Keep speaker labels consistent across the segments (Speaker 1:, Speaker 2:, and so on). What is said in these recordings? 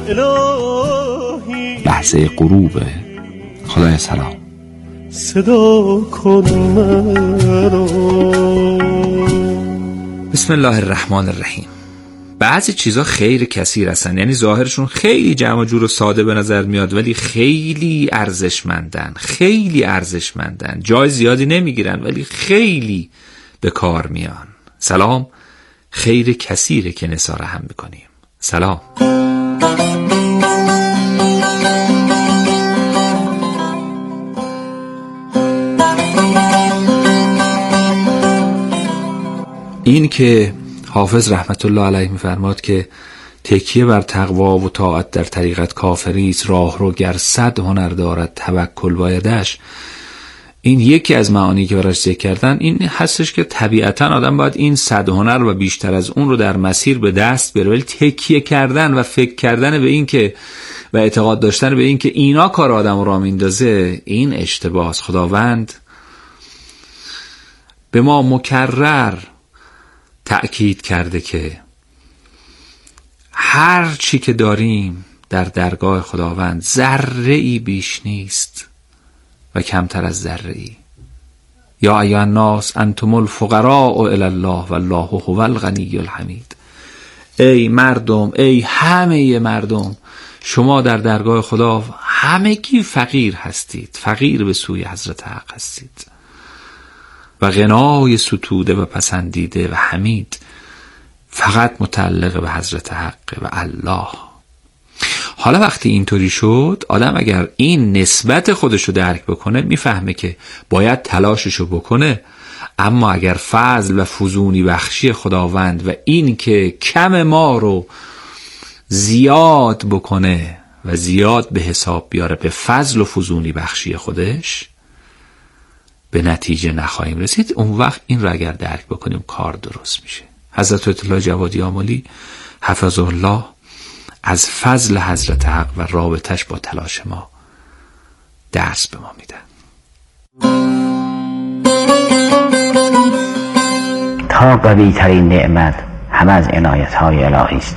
Speaker 1: لحظه غروب. خدای سلام.
Speaker 2: صدا کن مرا.
Speaker 1: بسم الله الرحمن الرحیم. بعضی چیزا خیر کثیر هستن، یعنی ظاهرشون خیلی جمع جور و ساده به نظر میاد ولی خیلی ارزشمندن، خیلی ارزشمندن، جای زیادی نمیگیرن ولی خیلی به کار میان. سلام، خیر کثیره که نثار هم میکنیم. سلام. این که حافظ رحمت الله علیه میفرماد که تکیه بر تقوا و طاعت در طریقت کافری است، راه رو گر 100 هنر دارد توکل بایدش. این یکی از معانی که براش ذکر کردن این هستش که طبیعتا آدم باید این 100 هنر و بیشتر از اون رو در مسیر به دست بیاره، ولی تکیه کردن و فکر کردن به این که و اعتقاد داشتن به این که اینا کار آدم رو راه میندازه، این اشتباه است. خداوند به ما مکرر تأکید کرده که هر چی که داریم در درگاه خداوند ذره ای بیش نیست و کمتر از ذره ای. یا ایها الناس انتم الفقراء الی الله والله هو الغنی الحمید. ای مردم، ای همه مردم، شما در درگاه خدا همگی فقیر هستید، فقیر به سوی حضرت حق هستید و غنای ستوده و پسندیده و حمید فقط متعلق به حضرت حق و الله. حالا وقتی اینطوری شد، آدم اگر این نسبت خودشو درک بکنه میفهمه که باید تلاششو بکنه، اما اگر فضل و فزونی بخشی خداوند و این که کم ما رو زیاد بکنه و زیاد به حساب بیاره به فضل و فزونی بخشی خودش، به نتیجه نخواهیم رسید. اون وقت این رو اگر درک بکنیم کار درست میشه. حضرت آیت الله جوادی آملی حفظه الله از فضل حضرت حق و رابطش با تلاش ما درس به ما میدن.
Speaker 3: تا قوی ترین نعمت همه از عنایت های الهی است.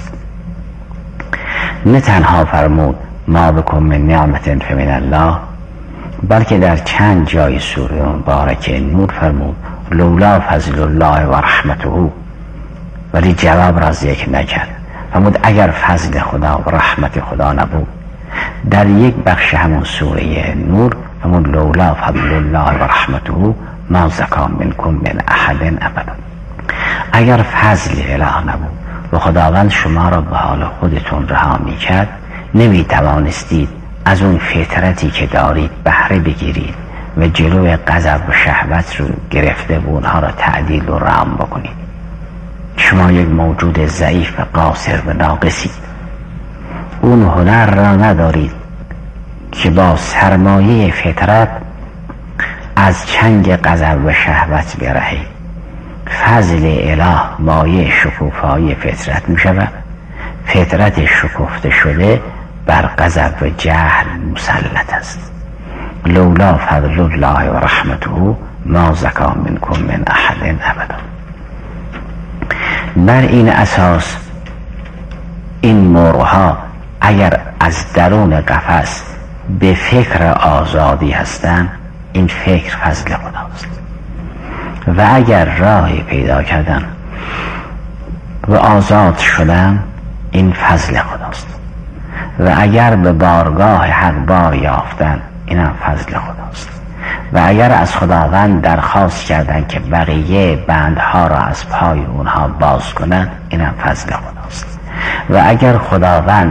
Speaker 3: نه تنها فرمود ما بکن من نعمت فمن الله، بلکه در چند جای سوره مبارکه نور فرمود لولا فضل الله و رحمته، ولی جواب را ذکر نکرد. فرمود اگر فضل خدا و رحمت خدا نبود. در یک بخش همون سوره نور فرمود لولا فضل الله و رحمته ما زکا منکم من احد ابدا. اگر فضل اله نبود و خداوند شما را به حال خودتون رها میکرد، نمیتوانستید از اون فطرتی که دارید بهره بگیرید و جلوی غضب و شهوت رو گرفته و اونها را تعدیل و رام بکنید. شما یک موجود ضعیف و قاصر و ناقصید. اون هنر را ندارید که با سرمایه فطرت از چنگ غضب و شهوت برهید. فضل اله مایه شکوفایی فطرت می شود. فطرت شکفته شده بر غضب و جهل مسلط است. لولا فضل الله و رحمته ما زکا منکم من احد ابدا. بر این اساس این مرغ‌ها اگر از درون قفس به فکر آزادی هستند، این فکر فضل خداست. و اگر راهی پیدا کردن و آزاد شدن، این فضل خداست. و اگر به بارگاه حق بار یافتن، این هم فضل خداست. و اگر از خداوند درخواست کردن که بقیه بندها را از پای اونها باز کنند، این هم فضل خداست. و اگر خداوند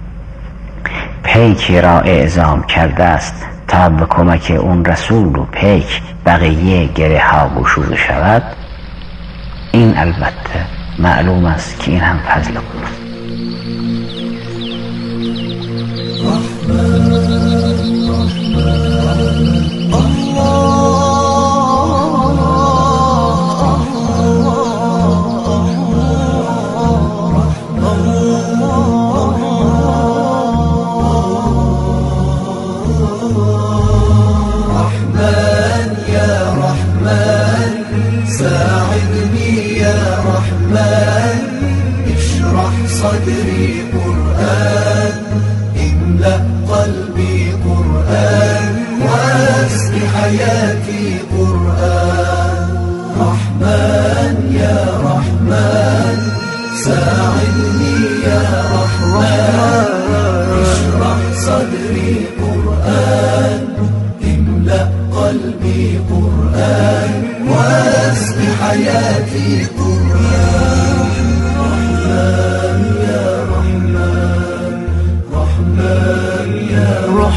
Speaker 3: پیکی را اعزام کرده است تا به کمک اون رسول و پیک بقیه گره ها گشوده شود، این البته معلوم است که این هم فضل خداست.
Speaker 2: ساعدني يا رحمن اشرح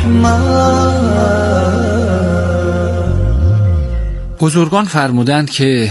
Speaker 1: بزرگان فرمودند که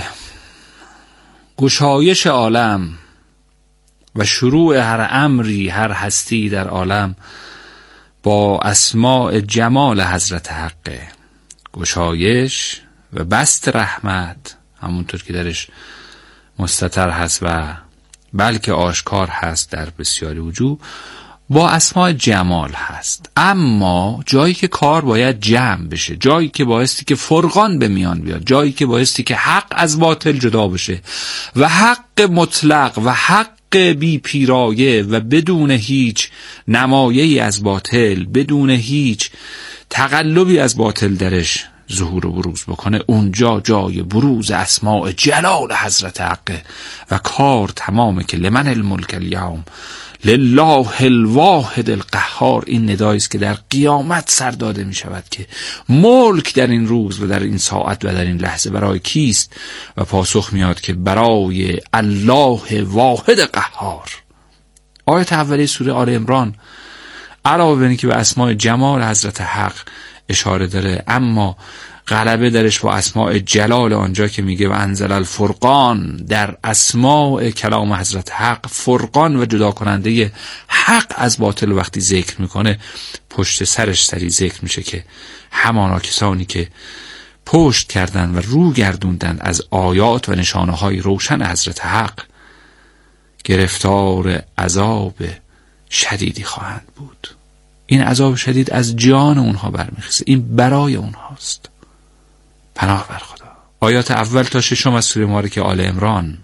Speaker 1: گشایش عالم و شروع هر امری، هر هستی در عالم با اسماء جمال حضرت حقه. گشایش و بست رحمت همونطور که درش مستتر هست و بلکه آشکار هست در بسیاری وجوه با اسماء جمال هست. اما جایی که کار باید جمع بشه، جایی که بایستی که فرقان به میان بیاد، جایی که بایستی که حق از باطل جدا بشه و حق مطلق و حق بی پیرایه و بدون هیچ نمایه‌ای از باطل، بدون هیچ تقلبی از باطل درش ظهور و بروز بکنه، اونجا جای بروز اسماء جلال حضرت حقه و کار تمامه که لمن الملک الیوم لله الواحد القهار. این ندایی است که در قیامت سر داده می شود که ملک در این روز و در این ساعت و در این لحظه برای کیست؟ و پاسخ میاد که برای الله واحد قهار. آیت اولیه سوره آل عمران علاوه بر اینکه به اسماء جمال حضرت حق اشاره داره، اما غلبه درش با اسماء جلال آنجا که میگه و انزل الفرقان، در اسماء کلام حضرت حق فرقان و جدا کننده حق از باطل وقتی ذکر میکنه، پشت سرش سری ذکر میشه که همانا کسانی که پشت کردن و رو گردوندن از آیات و نشانه های روشن حضرت حق گرفتار عذاب شدیدی خواهند بود. این عذاب شدید از جان اونها برمیخیزه، این برای اونهاست. پناه بر خدا. آیات اول تا ششم از سوره مبارکه آل عمران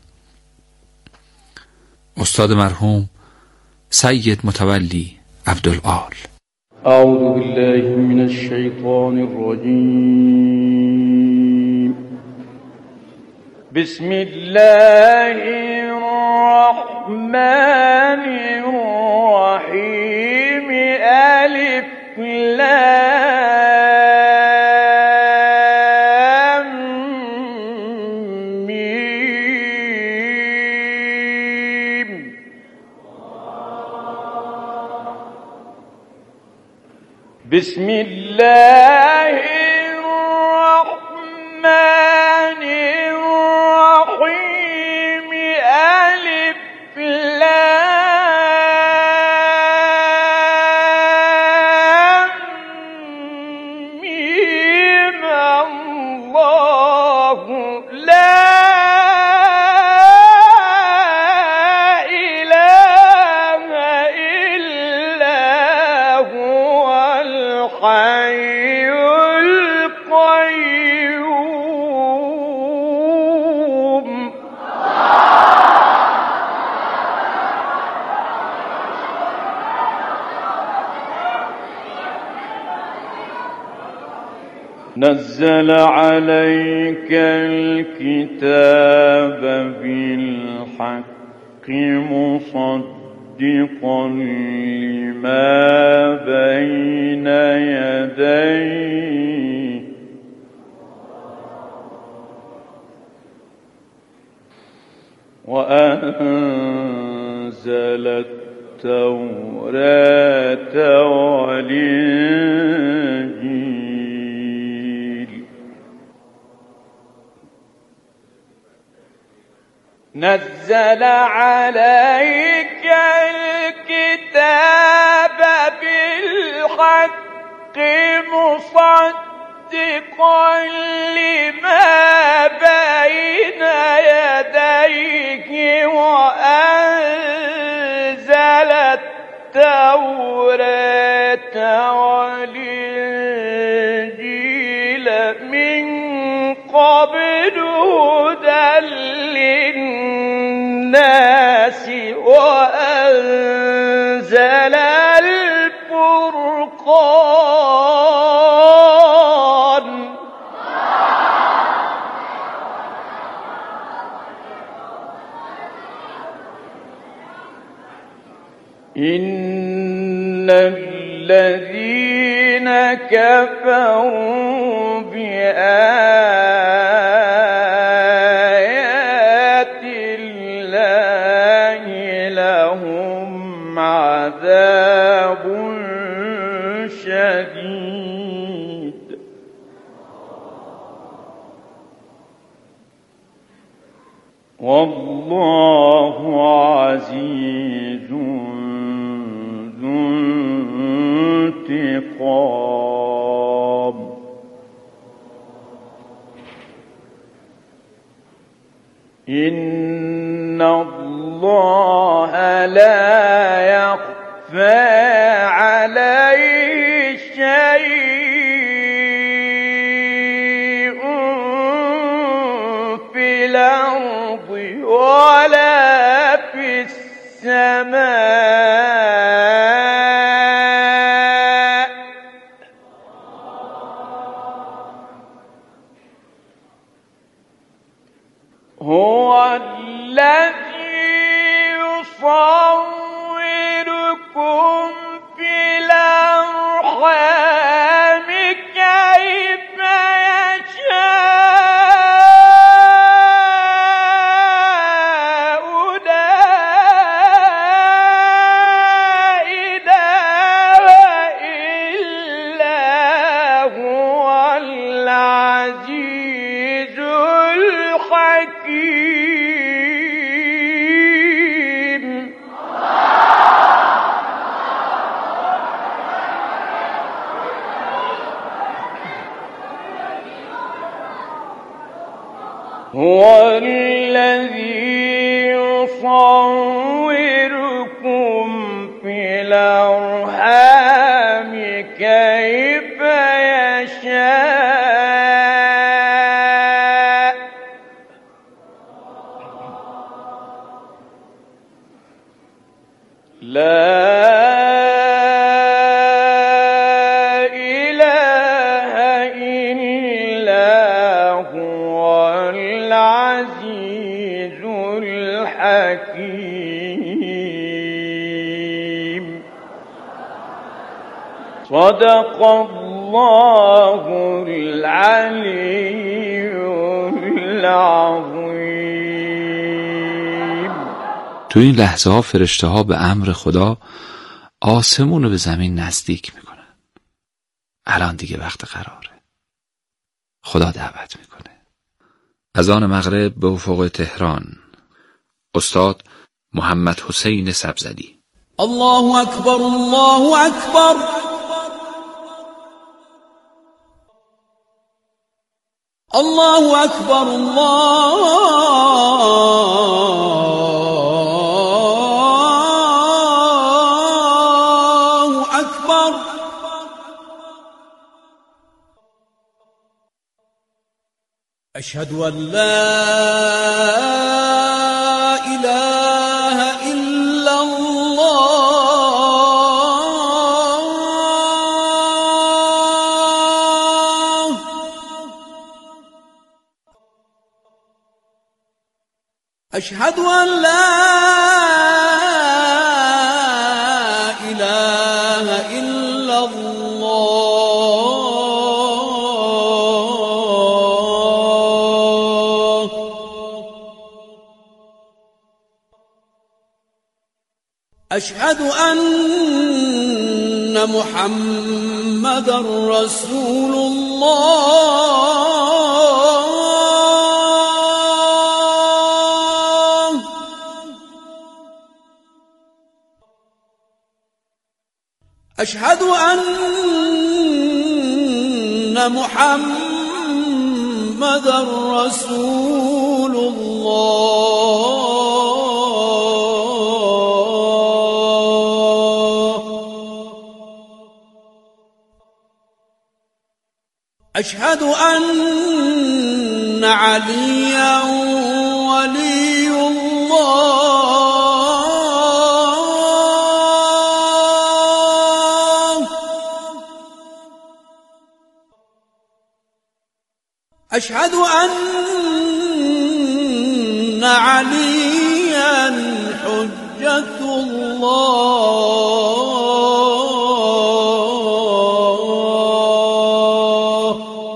Speaker 1: استاد مرحوم سید متولی عبدالآل.
Speaker 4: اعوذ بالله من الشیطان الرجیم. بسم الله الرحمن الرحیم. الف لام میم. بسم الله الرحمن الرحیم. الف لام میم. الله لا اله الا هو الحي القيوم. نزل عليك الكتاب بالحق مصدقا لما بين يديه وأنزل التوراة والإنجيل. نزل عليك الكتاب بالحق مصدقا لما بين يديه وأنزل التوراة والإنجيل من قبل هدى للناس وأنزل الفرقان. إن الذين كفروا بآيات الله لهم عذاب شدید والله عزیز ذو انتقام. إن الله لا يخفى عليه شيء في الأرض ولا في السماء. هو الذي يصوركم في الأرحام كيف يشاء لا إله إلا هو العزيز الحكيم. هو الذي يصوركم في الأرحام كيف يشاء لا إله إلا هو العزيز الحكيم. صدق الله العلي العظيم.
Speaker 1: تو این لحظه ها فرشته ها به امر خدا آسمون رو به زمین نزدیک میکنن. الان دیگه وقت قراره. خدا دعوت میکنه. اذان مغرب به افق تهران. استاد محمد حسین سبزدی.
Speaker 5: الله اکبر الله اکبر. الله اکبر الله اکبر. اشهد ان لا اله الا الله. اشهد ان لا اله الا الله. اشهد ان محمدا رسول الله. اشهد ان محمدا رسول الله. اشهد ان عليا ولي الله. اشهد ان عليا حجة الله.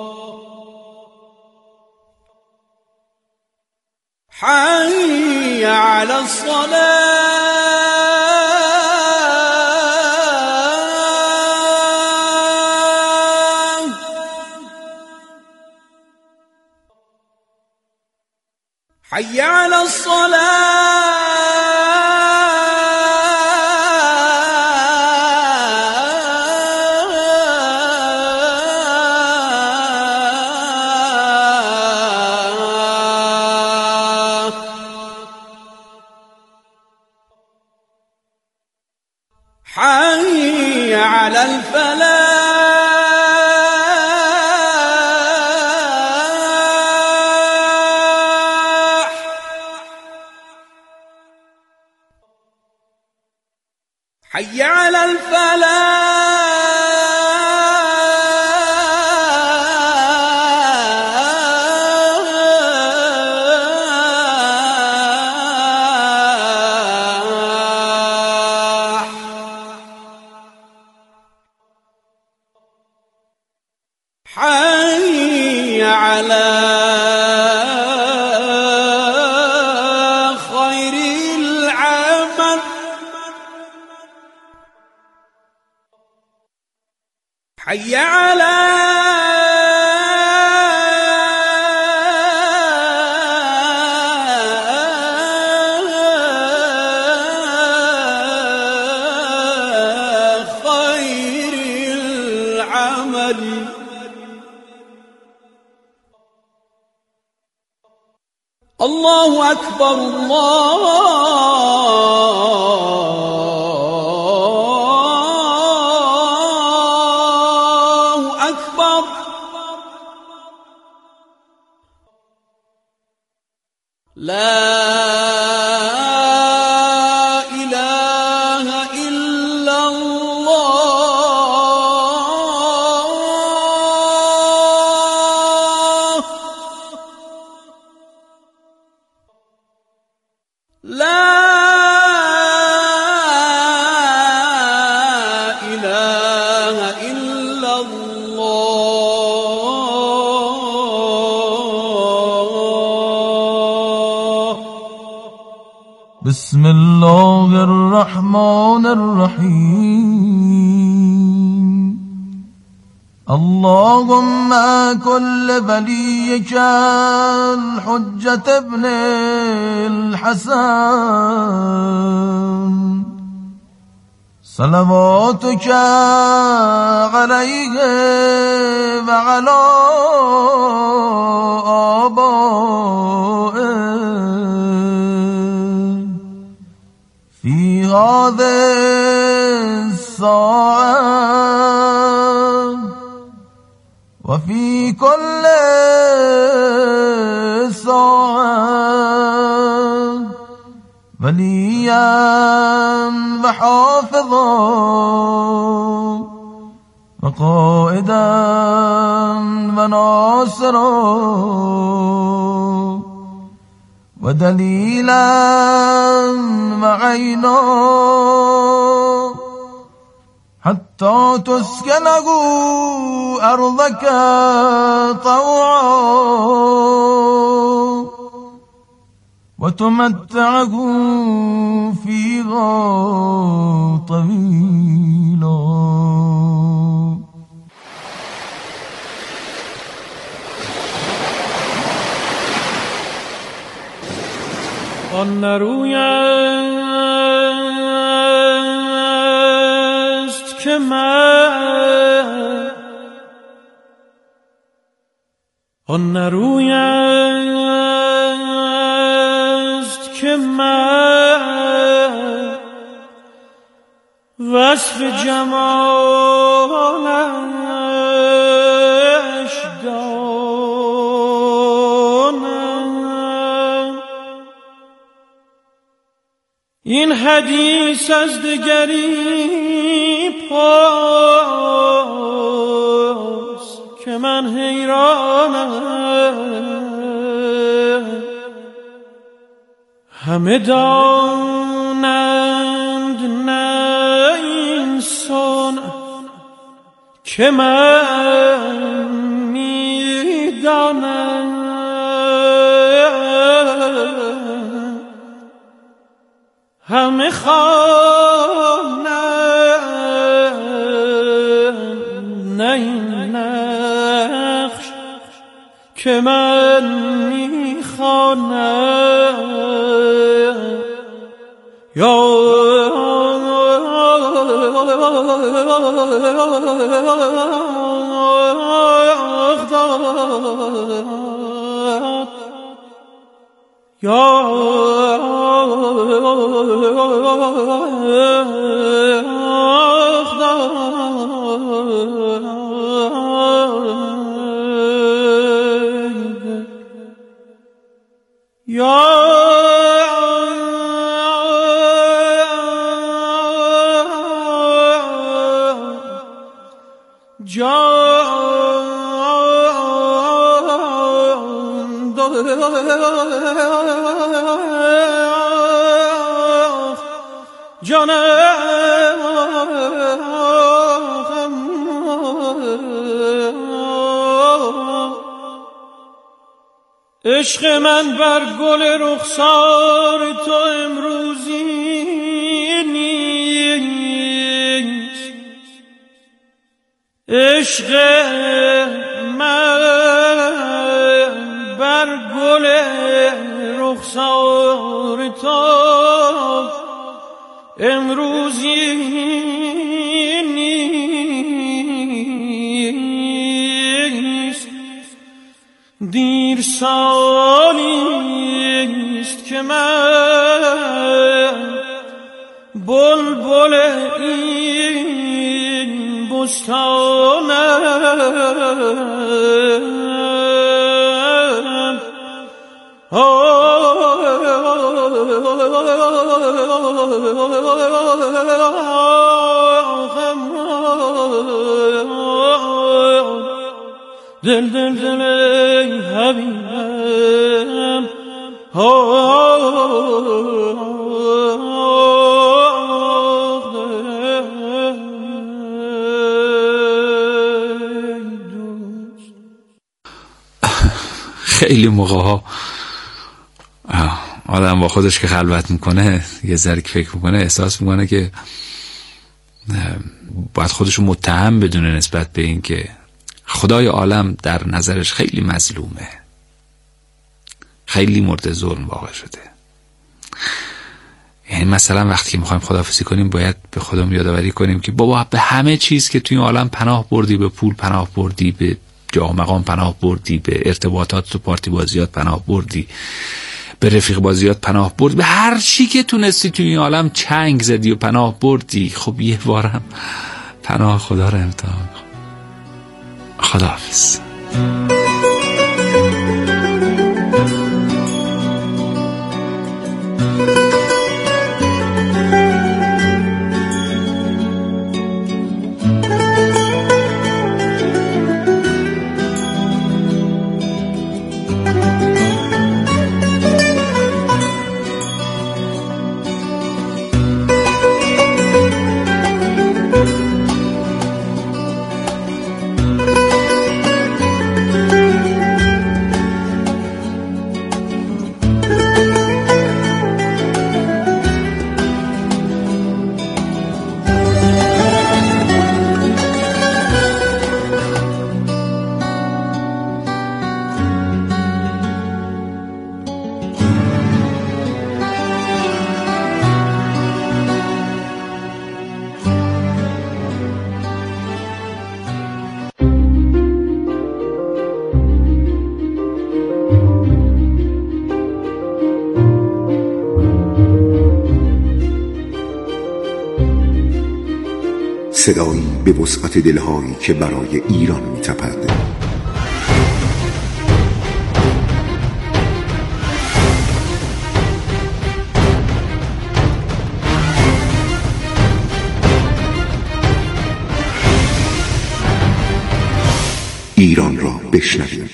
Speaker 5: حي على الصلاة. حي على الصلاة حي على الفلاح حي على الفلاح حي على خير العمل حي على خير العمل الله أكبر الله أكبر لا إله إلا الله لا إله إلا الله
Speaker 6: بسم الله الرحمن الرحيم اللهم كل وليك الحجة ابن الحسن صلواتك عليه وعلى آبائه في هذه الساعة وفي كل ساعة وليا وحافظا وقائدا وناصرا ودليلا وعينا حتى تسكنه أرضك طوعا وتمتعه فيها طويلا.
Speaker 2: آن روی است که من آن روی است که من وصف جمالش دانم. این حدیث از دگری پاس که من حیرانم. همه دانند نه انسان که من میدانم. همه خوانند نه این نقش که من میخوانم. عشق من بر گل رخسار تو امروزی نیست، عشق من بر گل رخسار تو امروزی نیست، دیر سالیست که من بلبل این بستانم، دل دل دل ای حبیبم
Speaker 1: خیلی موقع‌ها آدم با خودش که خلوت میکنه یه ذره که فکر میکنه احساس میکنه که باید خودشو متهم بدونه نسبت به این که خدای عالم در نظرش خیلی مظلومه، خیلی مورد ظلم واقع شده. یعنی مثلا وقتی که میخوایم خداحافظی کنیم باید به خودمون یادآوری کنیم که بابا به همه چیز که توی این عالم پناه بردی، به پول پناه بردی، به جاه و مقام پناه بردی، به ارتباطات و پارتی بازیات پناه بردی، به رفیق بازیات پناه بردی، به هر چی که تونستی توی این عالم چنگ زدی و پناه بردی. خب یه بارم پناه خدا رو امتحان کن. خداحافظ.
Speaker 7: صدایی به وسعت دلهایی که برای ایران می‌تپد. ایران را بشنوید.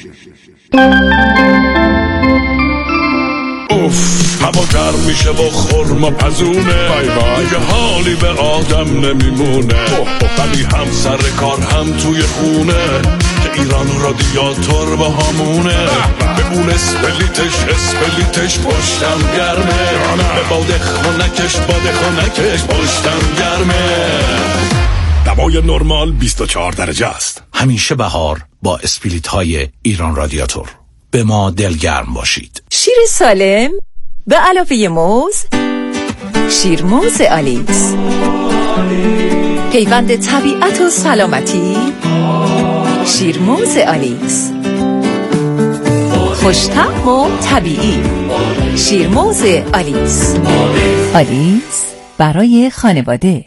Speaker 8: هوا گرم میشه و خرما پزونه، دیگه حالی به آدم نمیمونه، ولی هم سر کار هم توی خونه که ایران رادیاتور با همونه. به اون اسپلیتش پشتم گرمه، به باد خونکش پشتم گرمه. دوای نرمال 24 درجه است.
Speaker 9: همیشه بهار با اسپلیت های ایران رادیاتور. به ما دلگرم باشید.
Speaker 10: شیر سالم به علاوه موز، شیرموز آلیس، پیوند طبیعت و سلامتی. شیرموز آلیس، خوش‌طعم و طبیعی. شیرموز آلیس، آلیس برای خانواده.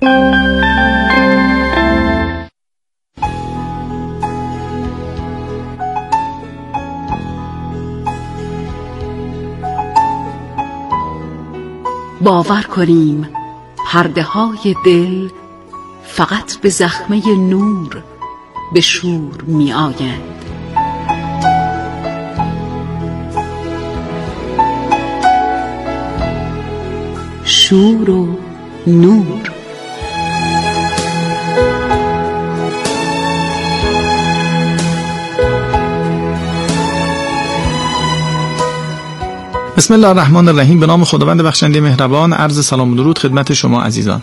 Speaker 11: باور کنیم پرده های دل فقط به زخمه نور به شور می آیند. شور و نور.
Speaker 12: بسم الله الرحمن الرحیم. به نام خداوند بخشنده مهربان. عرض سلام و درود خدمت شما عزیزان.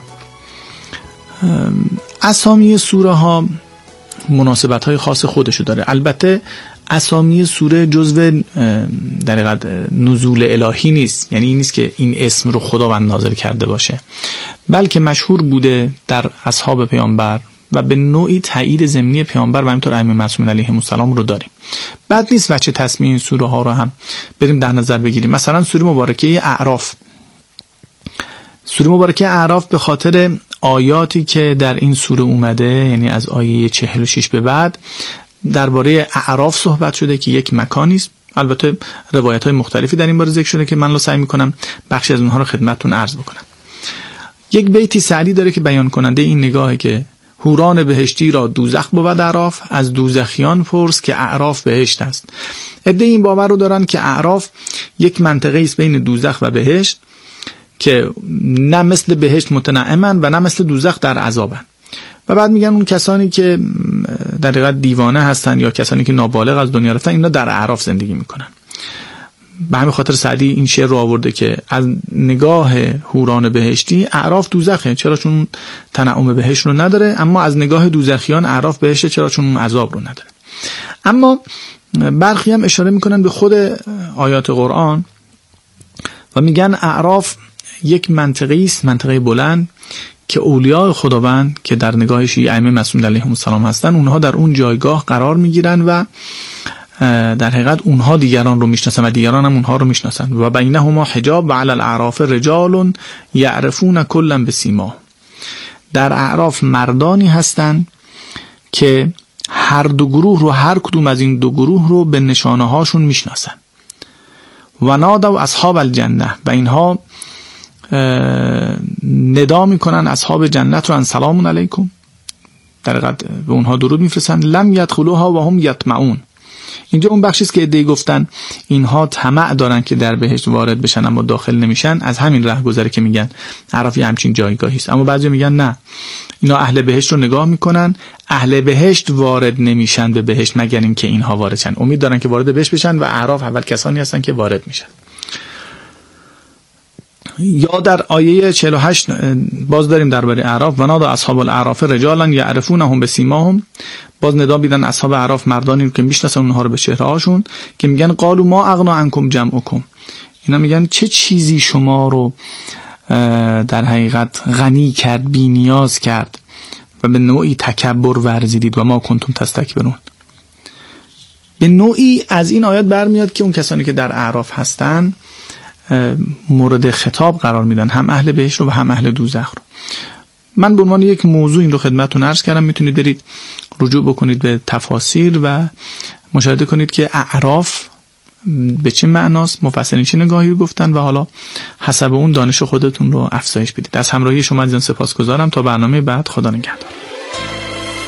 Speaker 12: اسامی سوره ها مناسبت های خاص خودشو داره. البته اسامی سوره جزو در حقیقت نزول الهی نیست، یعنی این نیست که این اسم رو خداوند نازل کرده باشه، بلکه مشهور بوده در اصحاب پیامبر و به نوعی تایید ضمنی پیامبر و همینطور ائمه معصومین علیهم السلام رو داریم. بد نیست بچه تسمیه این سوره ها رو هم بریم در نظر بگیریم. مثلا سوره مبارکه اعراف. سوره مبارکه اعراف به خاطر آیاتی که در این سوره اومده، یعنی از آیه 46 به بعد درباره اعراف صحبت شده که یک مکانی است. البته روایت های مختلفی در این باره ذکر شده که من سعی میکنم بخشی از اونها رو خدمتتون عرض بکنم. یک بیتی سعدی داره که بیان کننده این نگاهه که حوران بهشتی را دوزخ بود اعراف، از دوزخیان پرس که اعراف بهشت است. عده این باور رو دارن که اعراف یک منطقه است بین دوزخ و بهشت که نه مثل بهشت متنعمن و نه مثل دوزخ در عذابن. و بعد میگن اون کسانی که در حقیقت دیوانه هستن یا کسانی که نابالغ از دنیا رفتن، اینا در اعراف زندگی میکنن. به همین خاطر سعدی این شعر رو آورده که از نگاه حوران بهشتی اعراف دوزخه، چرا چون تنعم بهشت رو نداره، اما از نگاه دوزخیان اعراف بهشته، چرا چون عذاب رو نداره. اما برخی هم اشاره میکنن به خود آیات قرآن و میگن اعراف یک منطقه است، منطقه بلند که اولیاء خداوند که در نگاه شیعه ائمه معصومین علیهم السلام هستن، اونها در اون جایگاه قرار میگیرن و در حقیقت اونها دیگران رو میشناسن و دیگران هم اونها رو میشناسن. و بینهما حجاب و علی الاعراف رجال یعرفون کلا بسیما. در اعراف مردانی هستن که هر دو گروه رو، هر کدوم از این دو گروه رو به نشانه هاشون میشناسن. و نادوا اصحاب الجنه، و اینها ندا میکنن اصحاب جنت رو ان سلام علیکم، در حقیقت به اونها درود میفرستن. لم یدخلوها و هم یطمعون. اینجا اون بخشی است که عده‌ای گفتن اینها طمع دارن که در بهشت وارد بشن اما داخل نمیشن. از همین راه گذره که میگن اعراف همچین جایگاهی است. اما بعضی میگن نه، اینا اهل بهشت رو نگاه میکنن، اهل بهشت وارد نمیشن به بهشت مگر اینکه اینها وارد شن. امید دارن که وارد بهشت بشن و اعراف اول کسانی هستن که وارد میشن. یا در آیه 48 باز داریم درباره اعراف. و نادى اصحاب الاعراف رجالا یعرفونهم بسیماهم، باز ندا میدن اصحاب اعراف مردانی که میشناسن اونها رو به چهره هاشون، که میگن قالوا ما اغنا عنکم جمعکم. اینا میگن چه چیزی شما رو در حقیقت غنی کرد، بی نیاز کرد و به نوعی تکبر ورزیدید و ما کنتم تستکبرون. به نوعی از این آیات برمیاد که اون کسانی که در اعراف هستن مورد خطاب قرار میدن، هم اهل بهشت رو و هم اهل دوزخ رو. من به عنوان یک موضوع این رو خدمتتون عرض کردم. میتونید برید رجوع بکنید به تفاسیر و مشاهده کنید که اعراف به چه معناست، مفسرین چه نگاهی گفتن و حالا حسب اون دانش خودتون رو افزایش بدید. از همراهی شما عزیزان سپاسگزارم. تا برنامه بعد، خدا نگهدار.